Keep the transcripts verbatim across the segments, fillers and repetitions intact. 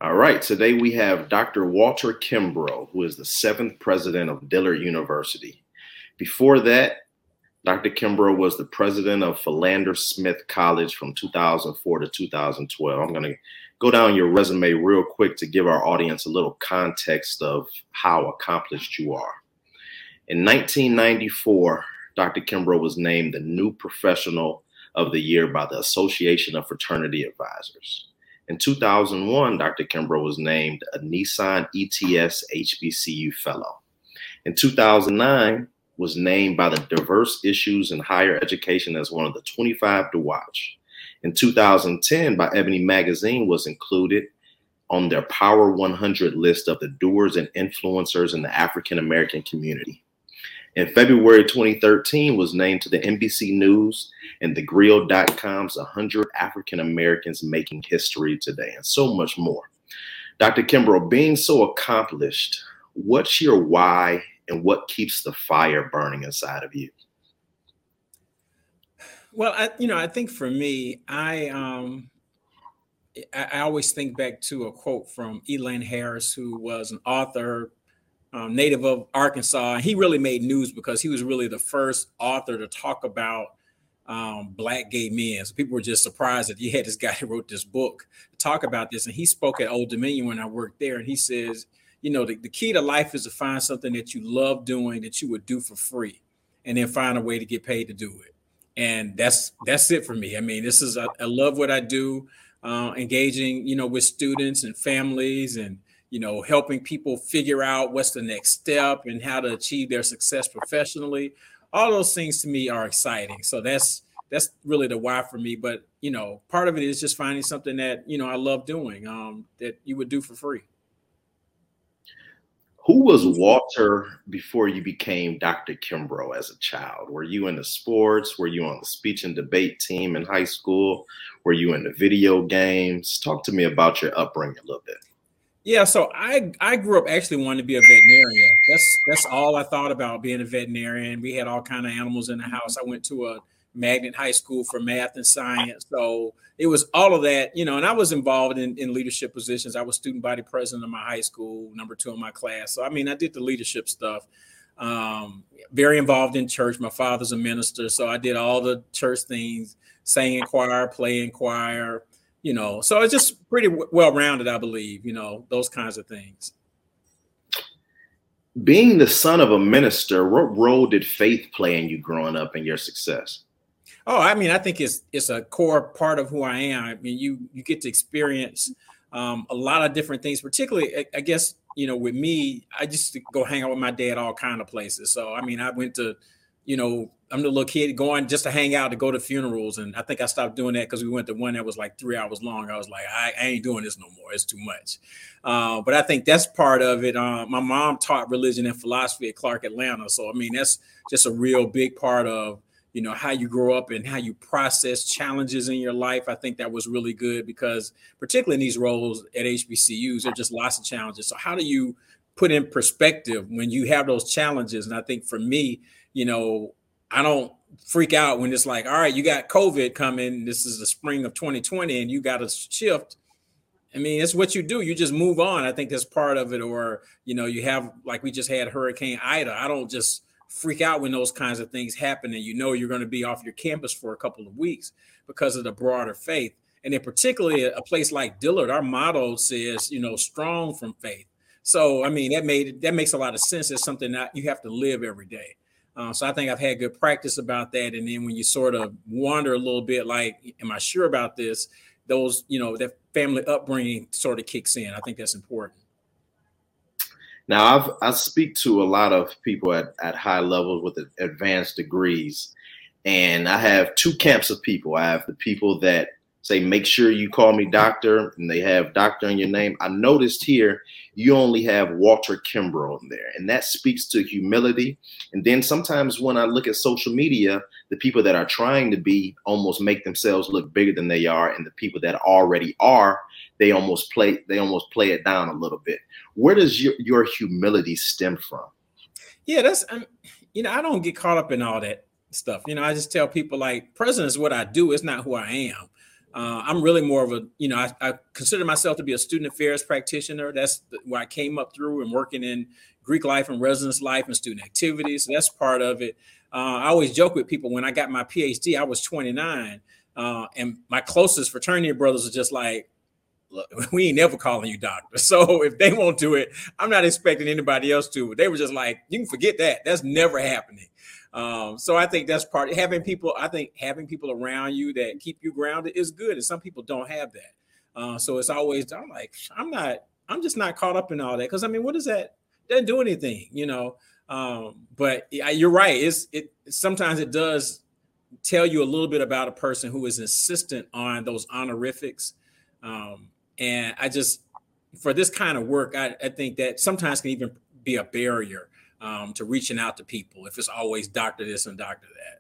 All right, today we have Doctor Walter Kimbrough, who is the seventh president of Dillard University. Before that, Doctor Kimbrough was the president of Philander Smith College from two thousand four to two thousand twelve. I'm going to go down your resume real quick to give our audience a little context of how accomplished you are. In nineteen ninety-four, Doctor Kimbrough was named the new professional of the year by the Association of Fraternity Advisors. In two thousand one, Doctor Kimbrough was named a Nissan E T S H B C U Fellow. In two thousand nine, was named by the Diverse Issues in Higher Education as one of the twenty-five to watch. In two thousand ten, by Ebony Magazine, was included on their Power one hundred list of the doers and influencers in the African American community. In February twenty thirteen, was named to the N B C News and the Grill dot com's one hundred African Americans Making History Today, and so much more. Doctor Kimbrough, being so accomplished, what's your why and what keeps the fire burning inside of you? Well, I, you know, I think for me, I um, I, I always think back to a quote from Elan Harris, who was an author, Um, native of Arkansas. He really made news because he was really the first author to talk about um, Black gay men. So people were just surprised that you had this guy who wrote this book to talk about this. And he spoke at Old Dominion when I worked there. And he says, you know, the, the key to life is to find something that you love doing that you would do for free and then find a way to get paid to do it. And that's that's it for me. I mean, this is I, I love what I do, uh, engaging, you know, with students and families and you know, helping people figure out what's the next step and how to achieve their success professionally. All those things to me are exciting. So that's that's really the why for me. But, you know, part of it is just finding something that, you know, I love doing um, that you would do for free. Who was Walter before you became Doctor Kimbrough as a child? Were you into sports? Were you on the speech and debate team in high school? Were you into video games? Talk to me about your upbringing a little bit. Yeah, so I I grew up actually wanting to be a veterinarian. That's that's all I thought about, being a veterinarian. We had all kind of animals in the house. I went to a magnet high school for math and science. So it was all of that, you know, and I was involved in, in leadership positions. I was student body president of my high school, number two in my class. So, I mean, I did the leadership stuff. Um, very involved in church. My father's a minister. So I did all the church things, sang in choir, play in choir. You know, so it's just pretty well-rounded, I believe, you know, those kinds of things. Being the son of a minister, what role did faith play in you growing up and your success? Oh, I mean, I think it's it's a core part of who I am. I mean, you you get to experience um, a lot of different things, particularly, I, I guess, you know, with me, I just go hang out with my dad all kind of places. So, I mean, I went to, you know, I'm the little kid going just to hang out, to go to funerals. And I think I stopped doing that because we went to one that was like three hours long. I was like, I, I ain't doing this no more. It's too much. Uh, but I think that's part of it. Uh, my mom taught religion and philosophy at Clark Atlanta. So, I mean, that's just a real big part of, you know, how you grow up and how you process challenges in your life. I think that was really good because particularly in these roles at H B C Us, there are just lots of challenges. So how do you put in perspective when you have those challenges? And I think for me, you know, I don't freak out when it's like, all right, you got COVID coming. This is the spring of twenty twenty and you got to shift. I mean, it's what you do. You just move on. I think that's part of it. Or, you know, you have, like we just had Hurricane Ida. I don't just freak out when those kinds of things happen and you know you're going to be off your campus for a couple of weeks because of the broader faith. And then particularly a place like Dillard, our motto says, you know, strong from faith. So, I mean, that made that makes a lot of sense. It's something that you have to live every day. Uh, so I think I've had good practice about that. And then when you sort of wonder a little bit, like, am I sure about this? Those, you know, that family upbringing sort of kicks in. I think that's important. Now, I've, I speak to a lot of people at, at high levels with advanced degrees, and I have two camps of people. I have the people that say, make sure you call me doctor, and they have doctor in your name. I noticed here you only have Walter Kimbrough in there, and that speaks to humility. And then sometimes when I look at social media, the people that are trying to be almost make themselves look bigger than they are, and the people that already are, they almost play they almost play it down a little bit. Where does your, your humility stem from? Yeah, that's, um, you know, I don't get caught up in all that stuff. You know, I just tell people, like, president is what I do. It's not who I am. Uh, I'm really more of a, you know, I, I consider myself to be a student affairs practitioner. That's the, where I came up through and working in Greek life and residence life and student activities. So that's part of it. Uh, I always joke with people when I got my PhD, I was twenty-nine, uh, and my closest fraternity brothers are just like, look, we ain't never calling you doctor. So if they won't do it, I'm not expecting anybody else to. But they were just like, you can forget that. That's never happening. Um, so I think that's part of having people. I think having people around you that keep you grounded is good. And some people don't have that. Uh, so it's always, I'm like, I'm not, I'm just not caught up in all that. Cause I mean, what is that? Doesn't do anything, you know? Um, but you're right. It's, it, sometimes it does tell you a little bit about a person who is insistent on those honorifics. Um, and I just, for this kind of work, I, I think that sometimes can even be a barrier Um, to reaching out to people if it's always doctor this and doctor that.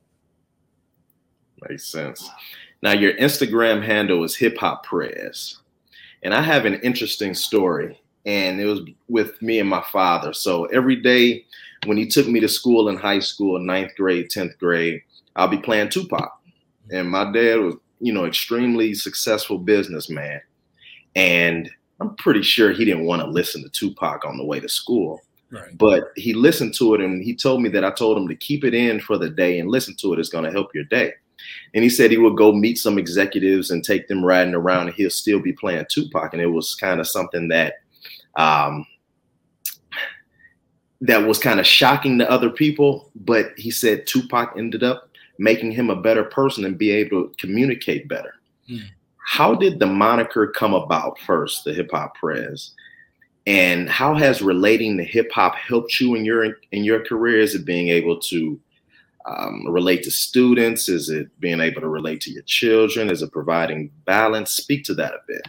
Makes sense. Now, your Instagram handle is Hip Hop Prez. And I have an interesting story, and it was with me and my father. So every day when he took me to school in high school, ninth grade, tenth grade, I'll be playing Tupac. And my dad was, you know, extremely successful businessman. And I'm pretty sure he didn't want to listen to Tupac on the way to school. Right. But he listened to it, and he told me that I told him to keep it in for the day and listen to it. It's going to help your day. And he said he would go meet some executives and take them riding around, and he'll still be playing Tupac. And it was kind of something that um, that was kind of shocking to other people. But he said Tupac ended up making him a better person and be able to communicate better. Mm. How did the moniker come about first, the Hip Hop Prez? And how has relating to hip hop helped you in your in your career? Is it being able to um, relate to students? Is it being able to relate to your children? Is it providing balance? Speak to that a bit.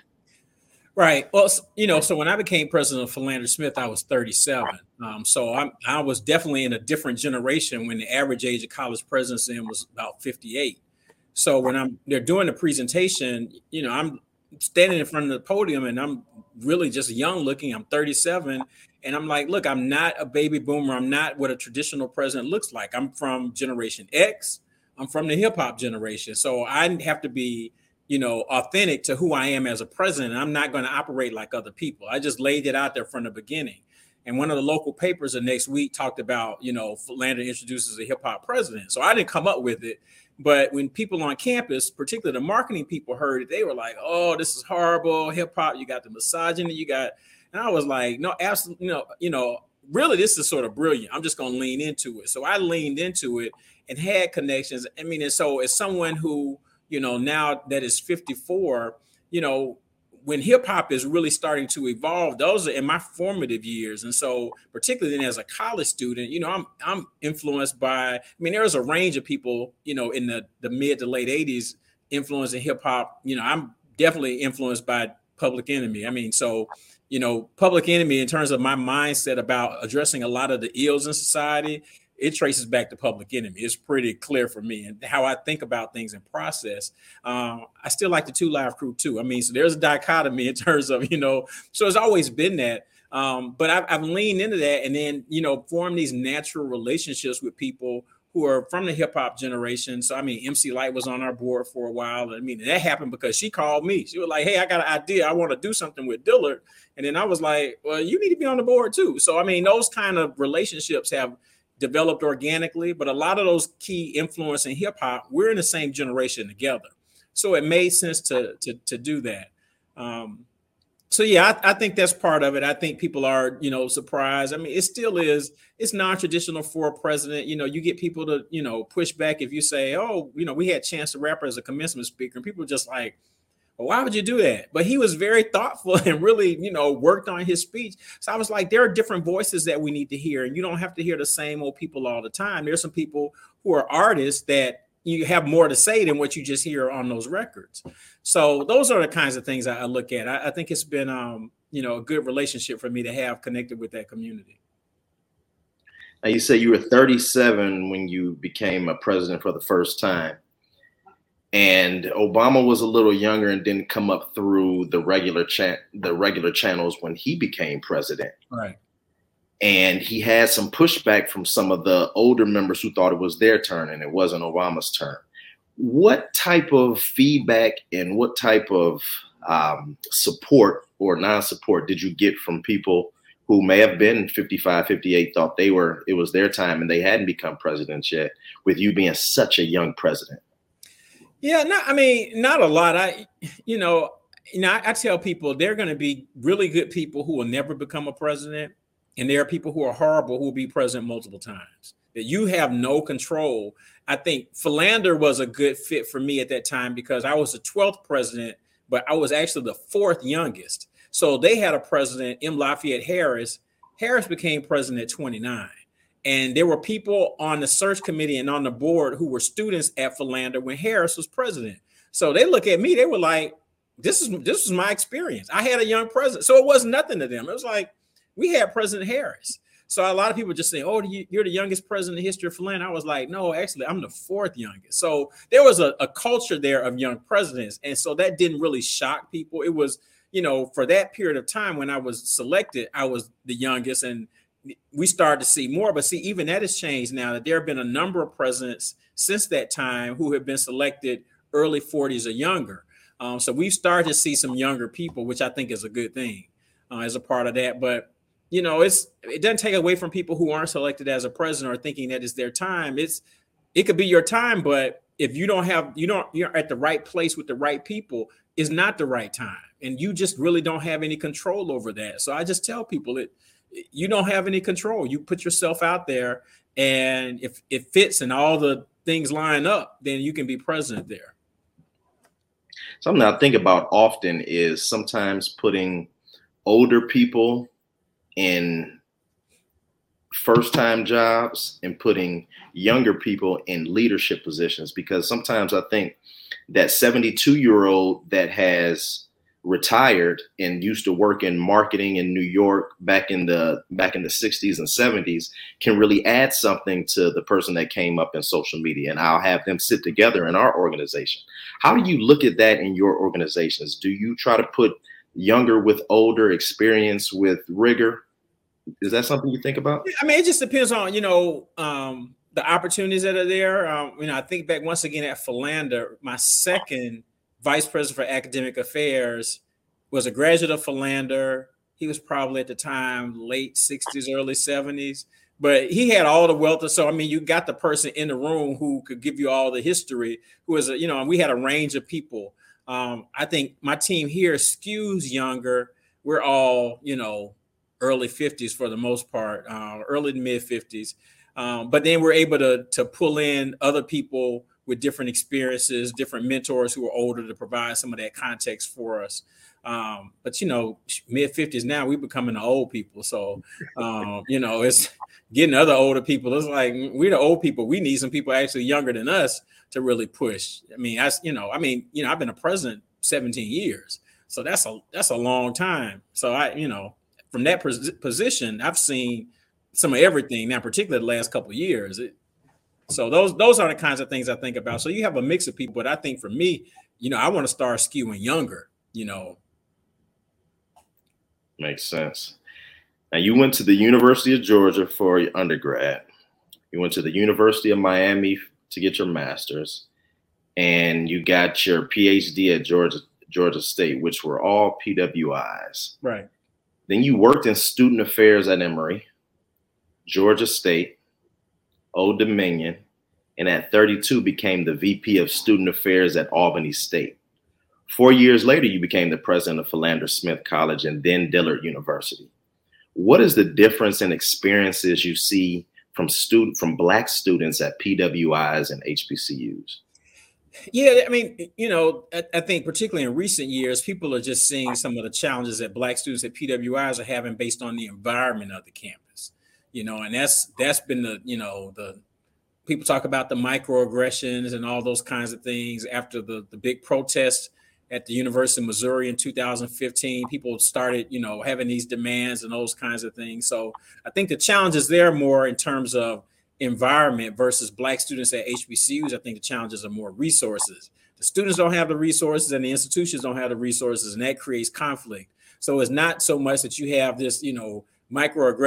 Right. Well, you know, so when I became president of Philander Smith, I was thirty-seven. Um, so I'm, I was definitely in a different generation when the average age of college presidents in was about fifty-eight. So when I'm they're doing the presentation, you know, I'm standing in front of the podium and I'm really just young looking. I'm thirty-seven. And I'm like, look, I'm not a baby boomer. I'm not what a traditional president looks like. I'm from Generation X. I'm from the hip hop generation. So I have to be, you know, authentic to who I am as a president. I'm not going to operate like other people. I just laid it out there from the beginning. And one of the local papers the next week talked about, you know, Philander introduces a hip hop president. So I didn't come up with it. But when people on campus, particularly the marketing people, heard it, they were like, oh, this is horrible. Hip hop, you got the misogyny, you got, and I was like, no, absolutely, you know, you know, really, this is sort of brilliant. I'm just going to lean into it. So I leaned into it and had connections. I mean, and so as someone who, you know, now that is fifty-four, you know, when hip hop is really starting to evolve, those are in my formative years. And so particularly then as a college student, you know, I'm I'm influenced by, I mean, there was a range of people, you know, in the, the mid to late eighties influencing hip hop. You know, I'm definitely influenced by Public Enemy. I mean, so, you know, Public Enemy in terms of my mindset about addressing a lot of the ills in society, it traces back to Public Enemy. It's pretty clear for me and how I think about things and process. Um, I still like the Two Live Crew too. I mean, so there's a dichotomy in terms of, you know, so it's always been that. Um, but I've, I've leaned into that and then, you know, form these natural relationships with people who are from the hip hop generation. So, I mean, M C Light was on our board for a while. I mean, that happened because she called me. She was like, hey, I got an idea. I want to do something with Dillard. And then I was like, well, you need to be on the board too. So, I mean, those kind of relationships have developed organically, but a lot of those key influence in hip hop, we're in the same generation together. So it made sense to, to, to do that. Um, so, yeah, I, I think that's part of it. I think people are, you know, surprised. I mean, it still is, it's non-traditional for a president. You know, you get people to, you know, push back if you say, oh, you know, we had Chance the Rapper as a commencement speaker, and people are just like, well, why would you do that? But he was very thoughtful and really, you know, worked on his speech. So I was like, there are different voices that we need to hear. And you don't have to hear the same old people all the time. There's some people who are artists that you have more to say than what you just hear on those records. So those are the kinds of things I, I look at. I, I think it's been, um, you know, a good relationship for me to have connected with that community. Now, you say you were thirty-seven when you became a president for the first time. And Obama was a little younger and didn't come up through the regular cha- the regular channels when he became president. Right. And he had some pushback from some of the older members who thought it was their turn and it wasn't Obama's turn. what type of feedback and what type of um, support or non-support did you get from people who may have been fifty-five, fifty-eight, thought they were, it was their time and they hadn't become presidents yet, with you being such a young president? Yeah, no, I mean, not a lot. I, you know, you know, I, I tell people there are going to be really good people who will never become a president, and there are people who are horrible who will be president multiple times. That you have no control. I think Philander was a good fit for me at that time because I was the twelfth president, but I was actually the fourth youngest. So they had a president, M. Lafayette Harris. Harris became president at twenty-nine. And there were people on the search committee and on the board who were students at Philander when Harris was president. So they look at me, they were like, this is this was my experience. I had a young president. So it was nothing to them. It was like, we had President Harris. So a lot of people just say, oh, you're the youngest president in the history of Philander. I was like, no, actually, I'm the fourth youngest. So there was a, a culture there of young presidents. And so that didn't really shock people. It was, you know, for that period of time when I was selected, I was the youngest, and we started to see more. But see, even that has changed now, that there have been a number of presidents since that time who have been selected early forties or younger. Um, so we've started to see some younger people, which I think is a good thing uh, as a part of that. But, you know, it's it doesn't take away from people who aren't selected as a president or thinking that it's their time. It's it could be your time, but if you don't have you don't you're at the right place with the right people, it's not the right time. And you just really don't have any control over that. So I just tell people that you don't have any control. You put yourself out there, and if it fits and all the things line up, then you can be president there. Something I think about often is sometimes putting older people in first-time jobs and putting younger people in leadership positions, because sometimes I think that seventy-two-year-old that has retired and used to work in marketing in New York back in the back in the sixties and seventies can really add something to the person that came up in social media, and I'll have them sit together in our organization. How do you look at that in your organizations? Do you try to put younger with older, experience with rigor? Is that something you think about? I mean, it just depends on, you know, um, the opportunities that are there. Um, you know, I think back once again at Philander, my second vice president for academic affairs was a graduate of Philander. He was probably at the time late sixties, early seventies, but he had all the wealth of, so I mean, you got the person in the room who could give you all the history, who was, a, you know, and we had a range of people. Um, I think my team here skews younger. We're all, you know, early fifties for the most part, uh, early to mid fifties. Um, but then we're able to, to pull in other people with different experiences, different mentors who are older to provide some of that context for us. Um, but, you know, mid fifties now, we're becoming the old people. So, um, you know, it's getting other older people. It's like, we're the old people. We need some people actually younger than us to really push. I mean, I, you know, I mean, you know, I've been a president seventeen years. So that's a, that's a long time. So I, you know, from that pos- position, I've seen some of everything now, particularly the last couple of years. It, So those those are the kinds of things I think about. So you have a mix of people, but I think for me, you know, I want to start skewing younger, you know. Makes sense. Now, you went to the University of Georgia for your undergrad. You went to the University of Miami to get your master's, and you got your P H D at Georgia Georgia State, which were all P W Is. Right. Then you worked in student affairs at Emory, Georgia State, Old Dominion, and at thirty-two became the V P of Student Affairs at Albany State. Four years later, you became the president of Philander Smith College and then Dillard University. What is the difference in experiences you see from student from Black students at P W Is and H B C Us? Yeah, I mean, you know, I, I think particularly in recent years, people are just seeing some of the challenges that Black students at P W Is are having based on the environment of the campus. You know, and that's that's been the, you know, the people talk about the microaggressions and all those kinds of things after the, the big protest at the University of Missouri in two thousand fifteen. People started, you know, having these demands and those kinds of things. So I think the challenge is there more in terms of environment versus Black students at H B C Us. I think the challenges are more resources. The students don't have the resources and the institutions don't have the resources, and that creates conflict. So it's not so much that you have this, you know,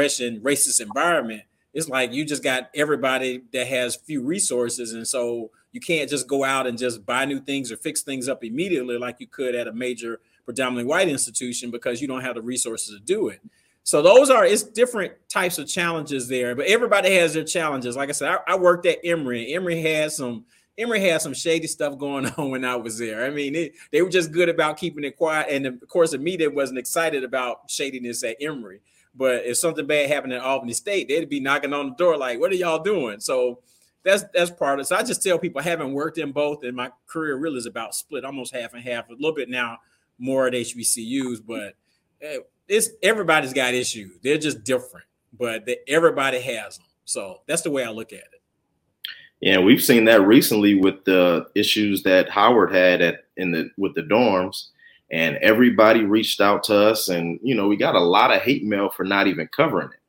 microaggression, racist environment. It's like you just got everybody that has few resources. And so You can't just go out and just buy new things or fix things up immediately like you could at a major predominantly white institution because you don't have the resources to do it. So those are, it's different types of challenges there, but everybody has their challenges. Like I said, I, I worked at Emory. Emory had some, Emory had some shady stuff going on when I was there. I mean, it, they were just good about keeping it quiet. And of course, the media wasn't excited about shadiness at Emory. But if something bad happened at Albany State, they'd be knocking on the door like, what are y'all doing? So that's that's part of it. So I just tell people, having worked in both, and my career really is about split almost half and half, a little bit now more at H B C Us, but it's everybody's got issues. They're just different, but they, everybody has them. So that's the way I look at it. Yeah, we've seen that recently with the issues that Howard had at in the with the dorms. And everybody reached out to us, and, you know, we got a lot of hate mail for not even covering it.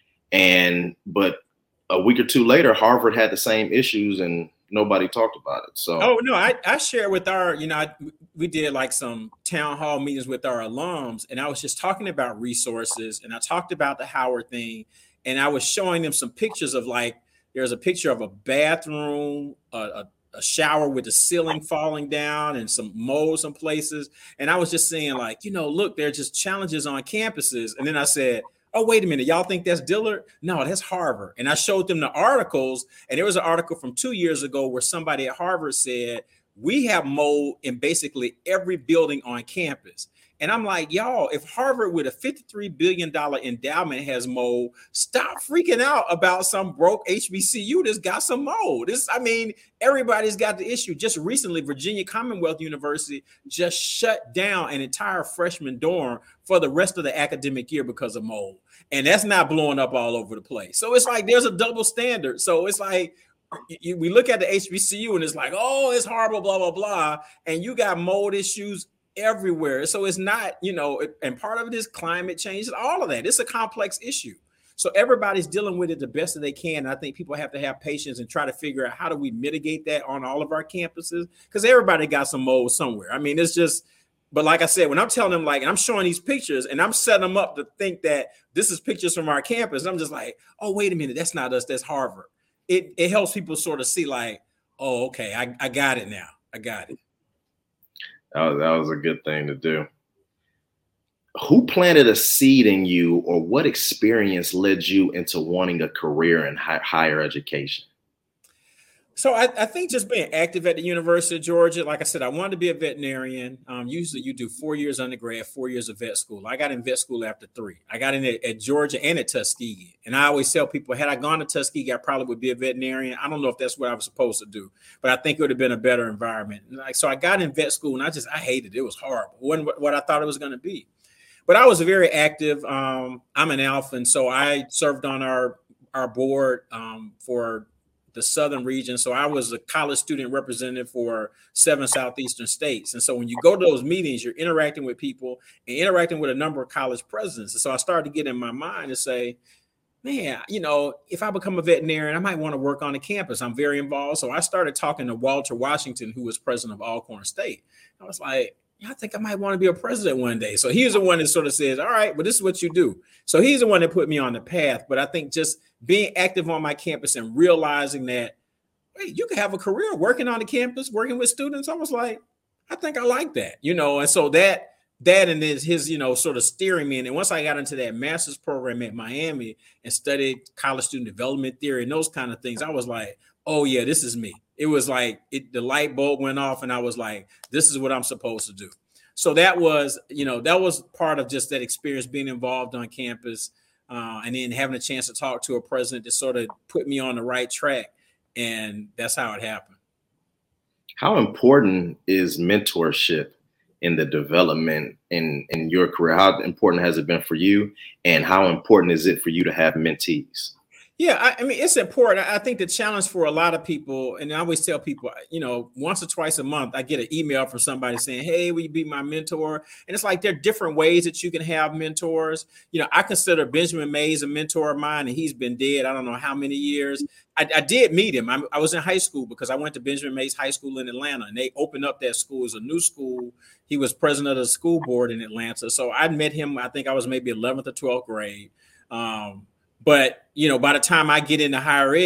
And but a week or two later, Harvard had the same issues and nobody talked about it. So, oh, no, I, I shared with our, you know, I, we did like some town hall meetings with our alums, and I was just talking about resources, and I talked about the Howard thing, and I was showing them some pictures of, like, there's a picture of a bathroom, a, a a shower with the ceiling falling down and some mold some places. And I was just saying, like, you know, look, there are just challenges on campuses. And then I said, oh, wait a minute, y'all think that's Dillard? No, that's Harvard. And I showed them the articles, and there was an article from two years ago where somebody at Harvard said, we have mold in basically every building on campus. And I'm like, y'all, if Harvard with a fifty-three billion dollars endowment has mold, stop freaking out about some broke H B C U that's got some mold. This, I mean, everybody's got the issue. Just recently, Virginia Commonwealth University just shut down an entire freshman dorm for the rest of the academic year because of mold. And that's not blowing up all over the place. So it's like there's a double standard. So it's like, you, we look at the H B C U and it's like, oh, it's horrible, blah, blah, blah. And you got mold issues everywhere. So it's not, you know, and part of it is climate change, all of that. It's a complex issue. So everybody's dealing with it the best that they can. And I think people have to have patience and try to figure out how do we mitigate that on all of our campuses, because everybody got some mold somewhere. I mean, it's just, but like I said, when I'm telling them, like, and I'm showing these pictures and I'm setting them up to think that this is pictures from our campus, I'm just like, oh, wait a minute, that's not us, that's Harvard. It, it helps people sort of see like, oh, okay, I, I got it now. I got it. That was, that was a good thing to do. Who planted a seed in you, or what experience led you into wanting a career in hi- higher education? So I, I think just being active at the University of Georgia, like I said, I wanted to be a veterinarian. Um, usually you do four years undergrad, four years of vet school. I got in vet school after three. I got in at, at Georgia and at Tuskegee. And I always tell people, had I gone to Tuskegee, I probably would be a veterinarian. I don't know if that's what I was supposed to do, but I think it would have been a better environment. Like, so I got in vet school and I just, I hated it. It was horrible. It wasn't what I thought it was going to be. But I was very active. Um, I'm an alpha, and so I served on our, our board um, for the Southern region. So I was a college student representative for seven Southeastern states. And so when you go to those meetings, you're interacting with people and interacting with a number of college presidents. And so I started to get in my mind to say, man, you know, if I become a veterinarian, I might want to work on the campus. I'm very involved. So I started talking to Walter Washington, who was president of Alcorn State. I was like, yeah, I think I might want to be a president one day. So he's the one that sort of says, all right, but this is what you do. So he's the one that put me on the path. But I think just being active on my campus and realizing that, hey, you can have a career working on the campus, working with students. I was like, I think I like that, you know. And so that, that and his, his, you know, sort of steering me. And then once I got into that master's program at Miami and studied college student development theory and those kind of things, I was like, oh yeah, this is me. It was like it, the light bulb went off and I was like, this is what I'm supposed to do. So that was, you know, that was part of just that experience, being involved on campus uh, and then having a chance to talk to a president that sort of put me on the right track. And that's how it happened. How important is mentorship in the development in, in your career? How important has it been for you? And how important is it for you to have mentees? Yeah, I, I mean, it's important. I think the challenge for a lot of people, and I always tell people, you know, once or twice a month, I get an email from somebody saying, hey, will you be my mentor? And it's like there are different ways that you can have mentors. You know, I consider Benjamin Mays a mentor of mine, and he's been dead I don't know how many years. I, I did meet him. I, I was in high school because I went to Benjamin Mays High School in Atlanta, and they opened up that school as a new school. He was president of the school board in Atlanta. So I met him, I think I was maybe eleventh or twelfth grade. Um, But, you know, by the time I get into higher ed,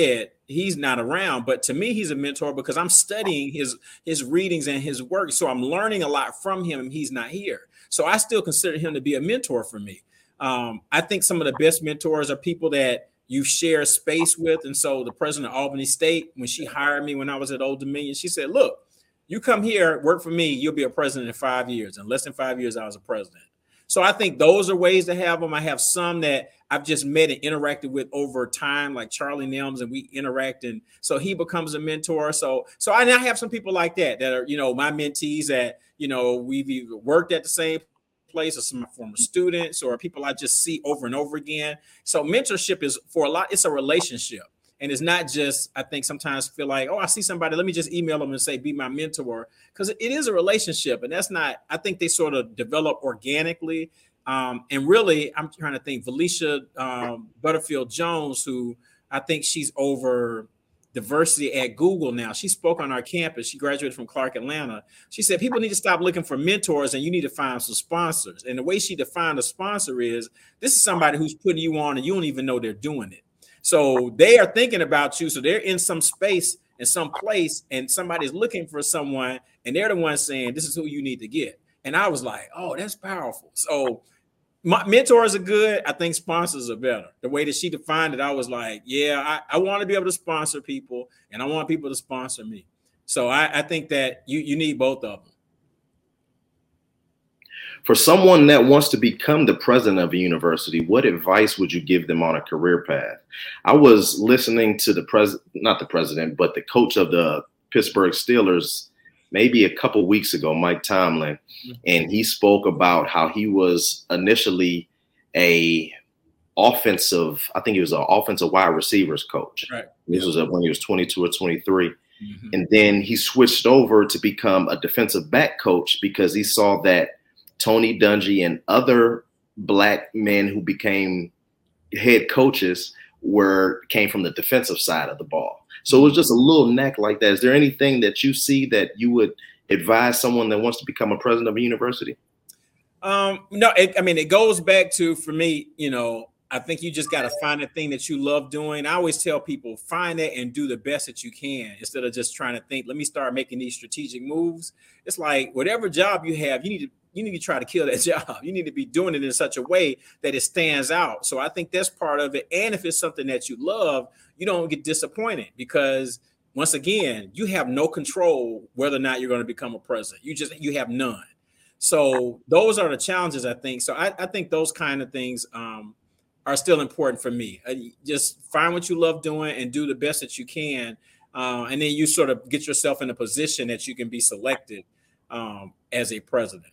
he's not around, but to me, he's a mentor because I'm studying his his readings and his work. So I'm learning a lot from him, and he's not here. So I still consider him to be a mentor for me. Um, I think some of the best mentors are people that you share space with. And so the president of Albany State, when she hired me when I was at Old Dominion, she said, look, you come here, work for me, you'll be a president in five years. In less than five years, I was a president. So I think those are ways to have them. I have some that I've just met and interacted with over time, like Charlie Nelms, and we interact. And so he becomes a mentor. So, so I now have some people like that, that are, you know, my mentees that, you know, we've either worked at the same place or some former students or people I just see over and over again. So mentorship is for a lot, it's a relationship. And it's not just, I think sometimes feel like, oh, I see somebody, let me just email them and say, be my mentor. Because it is a relationship. And that's not, I think they sort of develop organically. Um, and really, I'm trying to think, Felicia um, Butterfield Jones, who I think she's over diversity at Google now. She spoke on our campus. She graduated from Clark Atlanta. She said, people need to stop looking for mentors and you need to find some sponsors. And the way she defined a sponsor is, this is somebody who's putting you on and you don't even know they're doing it. So they are thinking about you. So they're in some space in some place and somebody's looking for someone and they're the ones saying, this is who you need to get. And I was like, oh, that's powerful. So my mentors are good. I think sponsors are better. The way that she defined it, I was like, yeah, I, I want to be able to sponsor people and I want people to sponsor me. So I, I think that you, you need both of them. For someone that wants to become the president of a university, what advice would you give them on a career path? I was listening to the president, not the president, but the coach of the Pittsburgh Steelers maybe a couple weeks ago, Mike Tomlin, and he spoke about how he was initially a offensive, I think he was an offensive wide receivers coach. Right. This was when he was twenty-two or twenty-three. Mm-hmm. And then he switched over to become a defensive back coach because he saw that Tony Dungy and other black men who became head coaches were came from the defensive side of the ball. So it was just a little knack like that. Is there anything that you see that you would advise someone that wants to become a president of a university? Um, no, it, I mean, it goes back to, for me, you know, I think you just got to find a thing that you love doing. I always tell people, find it and do the best that you can instead of just trying to think, let me start making these strategic moves. It's like whatever job you have, you need to You need to try to kill that job. You need to be doing it in such a way that it stands out. So I think that's part of it. And if it's something that you love, you don't get disappointed because once again, you have no control whether or not you're going to become a president. You just, you have none. So those are the challenges, I think. So I, I think those kind of things um, are still important for me. Uh, just find what you love doing and do the best that you can. Uh, and then you sort of get yourself in a position that you can be selected um, as a president.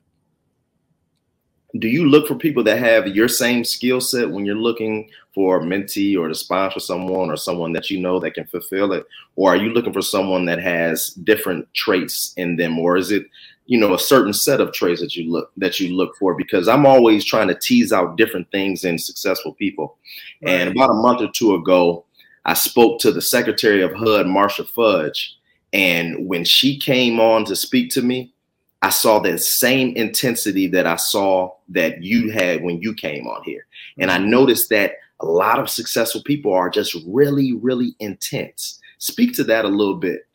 Do you look for people that have your same skill set when you're looking for a mentee or to sponsor someone or someone that you know that can fulfill it? Or are you looking for someone that has different traits in them? Or is it, you know, a certain set of traits that you look that you look for? Because I'm always trying to tease out different things in successful people. Right. And about a month or two ago, I spoke to the Secretary of H U D, Marcia Fudge. And when she came on to speak to me, I saw that same intensity that I saw that you had when you came on here. And I noticed that a lot of successful people are just really, really intense. Speak to that a little bit.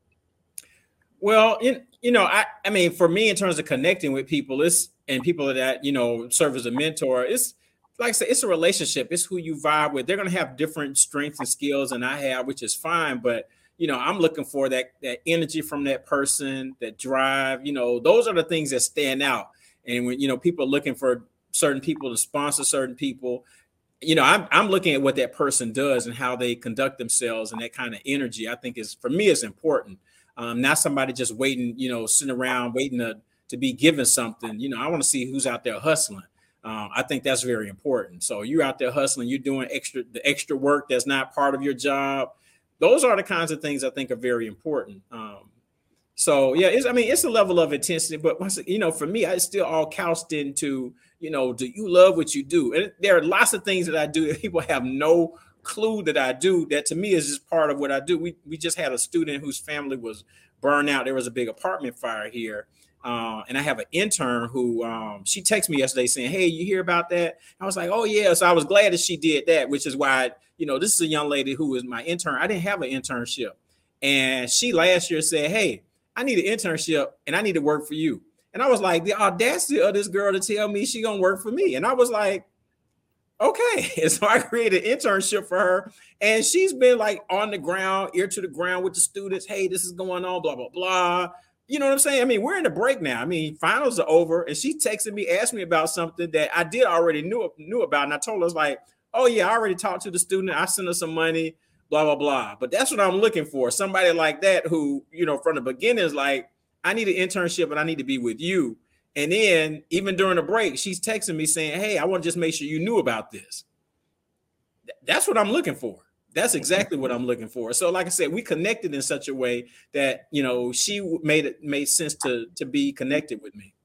Well, in, you know, I, I mean, for me, in terms of connecting with people, it's and people that, you know, serve as a mentor, it's like I said, it's a relationship. It's who you vibe with. They're going to have different strengths and skills than I have, which is fine. But you know, I'm looking for that that energy from that person, that drive, you know, those are the things that stand out. And when, you know, people are looking for certain people to sponsor certain people, you know, I'm, I'm looking at what that person does and how they conduct themselves and that kind of energy, I think is, for me, is important. Um, not somebody just waiting, you know, sitting around waiting to, to be given something. You know, I want to see who's out there hustling. Um, I think that's very important. So you're out there hustling, you're doing extra, the extra work that's not part of your job. Those are the kinds of things I think are very important. Um, so, yeah, it's, I mean, it's a level of intensity, but, once, you know, for me, I still all couched into, you know, do you love what you do? And there are lots of things that I do that people have no clue that I do that to me is just part of what I do. We we just had a student whose family was burned out. There was a big apartment fire here. Uh, and I have an intern who um, she texted me yesterday saying, "Hey, you hear about that?" I was like, "Oh yeah." So I was glad that she did that, which is why, you know, this is a young lady who is my intern. I didn't have an internship, and she last year said, "Hey, I need an internship and I need to work for you." And I was like, the audacity of this girl to tell me she gonna work for me. And I was like, okay. And so I created an internship for her, and she's been like on the ground, ear to the ground with the students. Hey, this is going on, blah blah blah. You know what I'm saying? I mean, we're in the break now. I mean, finals are over, and she texted me, asked me about something that I did already knew knew about, and I told her, I was like, "Oh yeah, I already talked to the student. I sent her some money, blah blah blah." But that's what I'm looking for. Somebody like that who, you know, from the beginning is like, "I need an internship, and I need to be with you." And then even during the break, she's texting me saying, "Hey, I want to just make sure you knew about this." That's what I'm looking for. That's exactly what I'm looking for. So, like I said, we connected in such a way that, you know, she made it made sense to to be connected with me.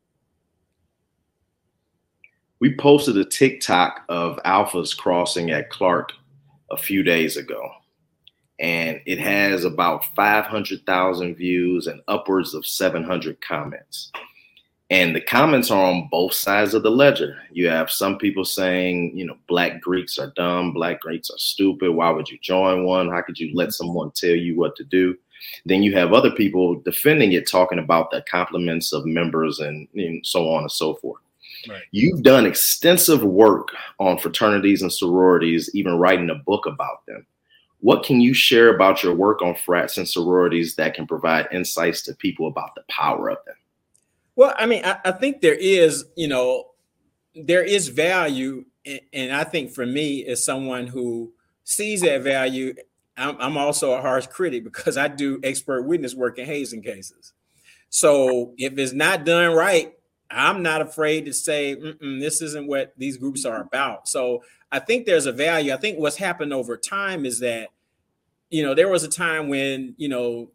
We posted a TikTok of Alpha's crossing at Clark a few days ago, and it has about five hundred thousand views and upwards of seven hundred comments. And the comments are on both sides of the ledger. You have some people saying, you know, Black Greeks are dumb, Black Greeks are stupid. Why would you join one? How could you let someone tell you what to do? Then you have other people defending it, talking about the compliments of members and, you know, so on and so forth. Right. You've done extensive work on fraternities and sororities, even writing a book about them. What can you share about your work on frats and sororities that can provide insights to people about the power of them? Well, I mean, I, I think there is, you know, there is value. And, and I think for me, as someone who sees that value, I'm, I'm also a harsh critic because I do expert witness work in hazing cases. So if it's not done right, I'm not afraid to say, this isn't what these groups are about. So I think there's a value. I think what's happened over time is that, you know, there was a time when, you know,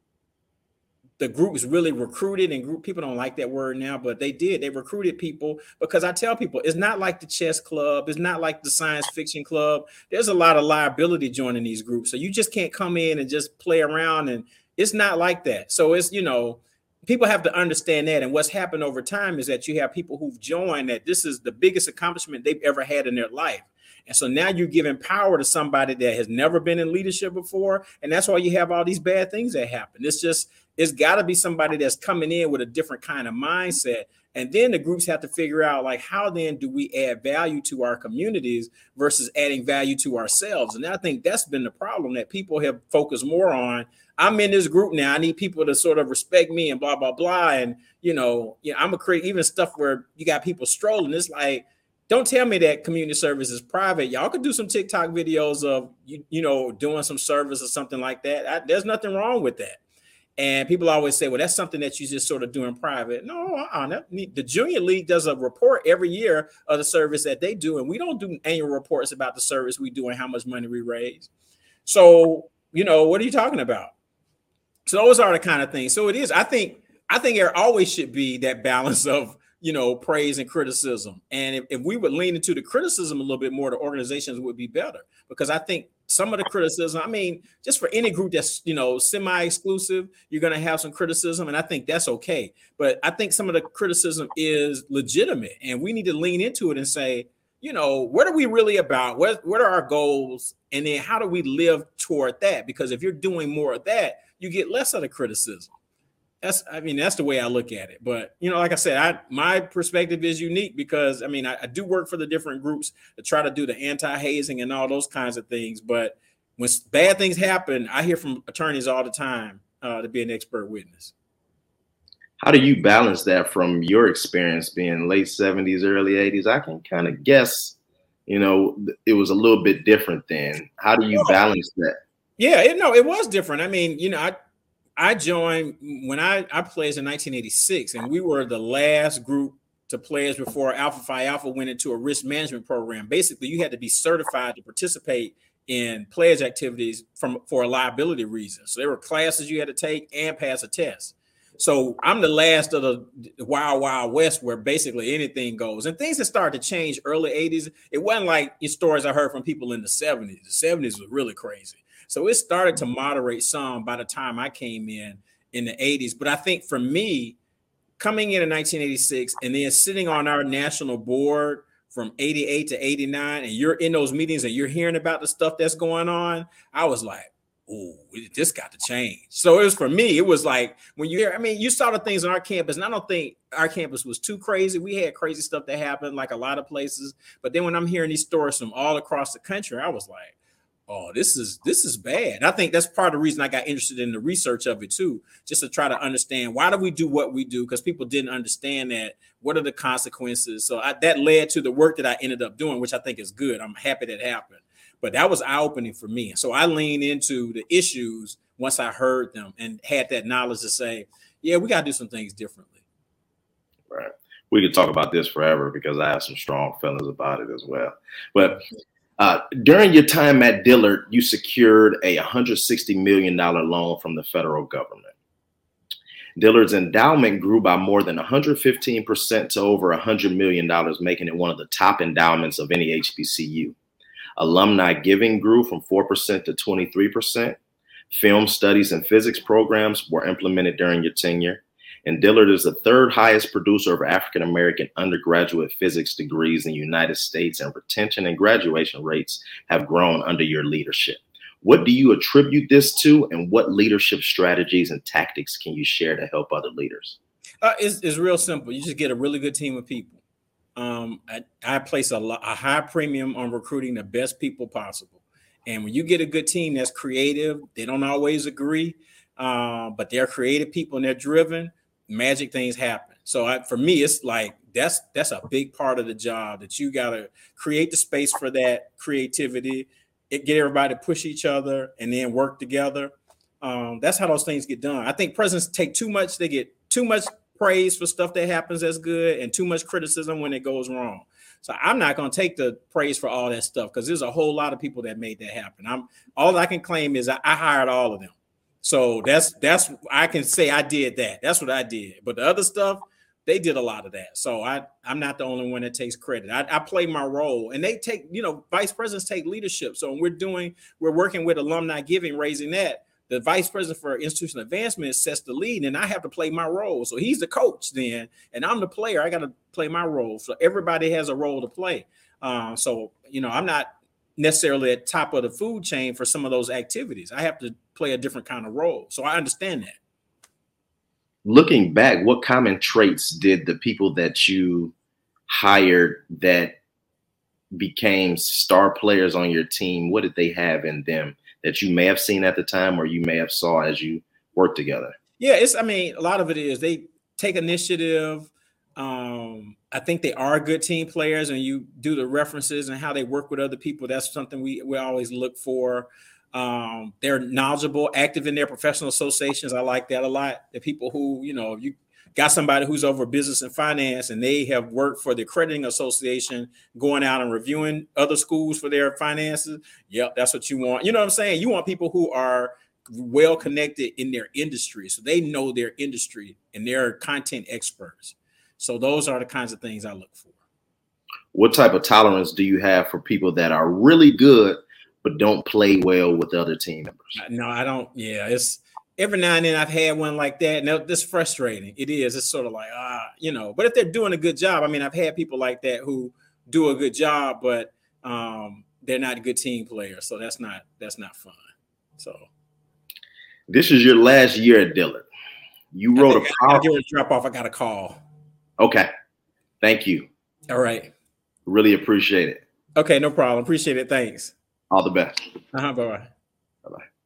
the group was really recruited, and group people don't like that word now, but they did. They recruited people because I tell people it's not like the chess club. It's not like the science fiction club. There's a lot of liability joining these groups. So you just can't come in and just play around, and it's not like that. So it's, you know, people have to understand that. And what's happened over time is that you have people who've joined that this is the biggest accomplishment they've ever had in their life. And so now you're giving power to somebody that has never been in leadership before. And that's why you have all these bad things that happen. It's just, it's got to be somebody that's coming in with a different kind of mindset. And then the groups have to figure out, like, how then do we add value to our communities versus adding value to ourselves? And I think that's been the problem, that people have focused more on, I'm in this group now, I need people to sort of respect me and blah, blah, blah. And, you know, you know I'm a create even stuff where you got people strolling. It's like, don't tell me that community service is private. Y'all could do some TikTok videos of, you, you know, doing some service or something like that. I, there's nothing wrong with that. And people always say, well, that's something that you just sort of do in private. No, uh-uh. The Junior League does a report every year of the service that they do. And we don't do annual reports about the service we do and how much money we raise. So, you know, what are you talking about? So those are the kind of things. So it is, I think, I think there always should be that balance of, you know, praise and criticism. And if, if we would lean into the criticism a little bit more, the organizations would be better. Because I think some of the criticism, I mean, just for any group that's, you know, semi-exclusive, you're going to have some criticism. And I think that's okay. But I think some of the criticism is legitimate. And we need to lean into it and say, you know, what are we really about? What, what are our goals? And then how do we live toward that? Because if you're doing more of that, you get less of the criticism. That's, I mean, that's the way I look at it. But, you know, like I said, I, my perspective is unique because, I mean, I, I do work for the different groups to try to do the anti-hazing and all those kinds of things. But when bad things happen, I hear from attorneys all the time uh, to be an expert witness. How do you balance that from your experience being late seventies, early eighties? I can kind of guess, you know, it was a little bit different then. How do you balance that? Yeah, it, no, it was different. I mean, you know, I, I joined when I, I pledged in nineteen eighty-six, and we were the last group to pledge before Alpha Phi Alpha went into a risk management program. Basically, you had to be certified to participate in pledge activities from for a liability reason. So there were classes you had to take and pass a test. So I'm the last of the wild, wild west where basically anything goes. And things had started to change early eighties. It wasn't like stories I heard from people in the seventies. The seventies was really crazy. So it started to moderate some by the time I came in in the eighties. But I think for me, coming in in nineteen eighty-six and then sitting on our national board from eighty-eight to eighty-nine, and you're in those meetings and you're hearing about the stuff that's going on, I was like, oh, this got to change. So it was, for me, it was like, when you hear, I mean, you saw the things on our campus, and I don't think our campus was too crazy. We had crazy stuff that happened like a lot of places. But then when I'm hearing these stories from all across the country, I was like, oh, this is this is bad. I think that's part of the reason I got interested in the research of it too, just to try to understand, why do we do what we do? Because people didn't understand that. What are the consequences? So I, that led to the work that I ended up doing, which I think is good. I'm happy that happened. But that was eye-opening for me. So I leaned into the issues once I heard them and had that knowledge to say, yeah, we got to do some things differently. Right. We could talk about this forever because I have some strong feelings about it as well. But uh, during your time at Dillard, you secured a one hundred sixty million dollars loan from the federal government. Dillard's endowment grew by more than one hundred fifteen percent to over one hundred million dollars, making it one of the top endowments of any H B C U. Alumni giving grew from four percent to twenty-three percent. Film studies and physics programs were implemented during your tenure. And Dillard is the third highest producer of African-American undergraduate physics degrees in the United States, and retention and graduation rates have grown under your leadership. What do you attribute this to, and what leadership strategies and tactics can you share to help other leaders? Uh, it's, it's real simple. You just get a really good team of people. Um, I, I place a, a high premium on recruiting the best people possible. And when you get a good team that's creative, they don't always agree, uh, but they're creative people and they're driven, magic things happen. So I, for me, it's like, that's, that's a big part of the job, that you got to create the space for that creativity, it, get everybody to push each other and then work together. Um, that's how those things get done. I think presidents take too much. They get too much praise for stuff that happens that's good and too much criticism when it goes wrong. So I'm not going to take the praise for all that stuff, because there's a whole lot of people that made that happen. I'm all I can claim is I, I hired all of them. So that's that's I can say I did that. That's what I did. But the other stuff, they did a lot of that. So I I'm not the only one that takes credit. I, I play my role, and they take, you know, vice presidents take leadership. So when we're doing, we're working with alumni giving, raising that, the vice president for institutional advancement sets the lead, and I have to play my role. So he's the coach then, and I'm the player. I got to play my role. So everybody has a role to play. Uh, so, you know, I'm not necessarily at top of the food chain for some of those activities. I have to play a different kind of role. So I understand that. Looking back, what common traits did the people that you hired that became star players on your team, what did they have in them that you may have seen at the time, or you may have saw as you worked together? Yeah, it's, I mean, a lot of it is they take initiative. Um, I think they are good team players, and you do the references and how they work with other people. That's something we, we always look for. Um, they're knowledgeable, active in their professional associations. I like that a lot. The people who, you know, you got somebody who's over business and finance, and they have worked for the accrediting association, going out and reviewing other schools for their finances. Yep, that's what you want. You know what I'm saying? You want people who are well connected in their industry, so they know their industry and they're content experts. So those are the kinds of things I look for. What type of tolerance do you have for people that are really good but don't play well with other team members? No, I don't. Yeah, it's every now and then I've had one like that, and it's frustrating. It is. It's sort of like, ah, you know, but if they're doing a good job, I mean, I've had people like that who do a good job, but um, they're not good team players. So that's not, that's not fun. So. This is your last year at Dillard. You wrote a powerful. I got to drop off. I got a call. Okay. Thank you. All right. Really appreciate it. Okay, no problem. Appreciate it. Thanks. All the best. Uh-huh. Bye-bye. Bye-bye.